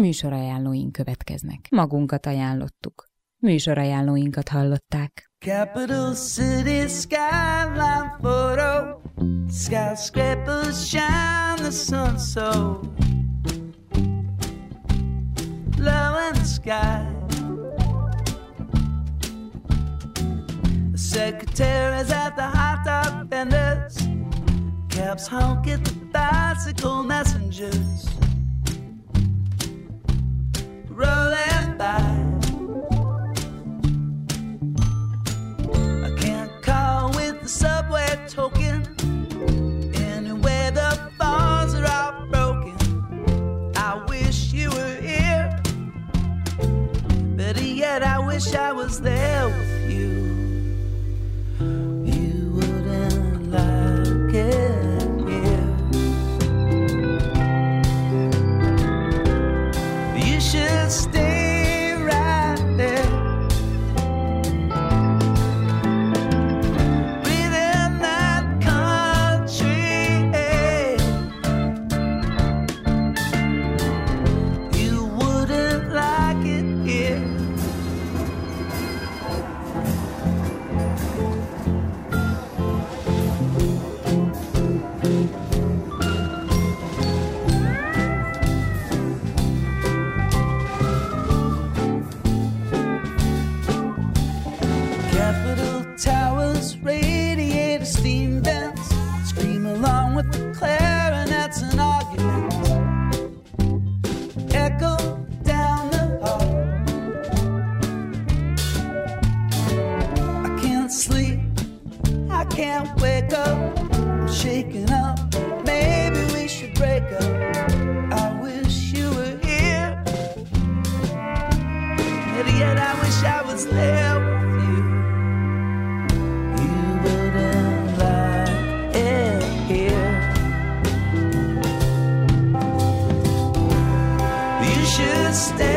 Műsorajánlóink következnek. Magunkat ajánlottuk. Műsorajánlóinkat hallották. Capital City skyline photo. Skyscrapers shine the sun so low in the sky. The secretaries at the hot dog vendors. Cabs honk at the bicycle messengers. Rolling by. I can't call with the subway token. Anyway, the phones are all broken. I wish you were here. Better yet, I wish I was there with you. You wouldn't like it here. You should stay right there. Breathe in that country air. You wouldn't like it here. Capitol towers radiate steam vents. Scream along with the clarinets and arguments. Echo down the hall. I can't sleep, I can't wake up. I'm shaking up, maybe we should break up. I wish you were here. Better yet, I wish I was there with you. You wouldn't like it here. You should stay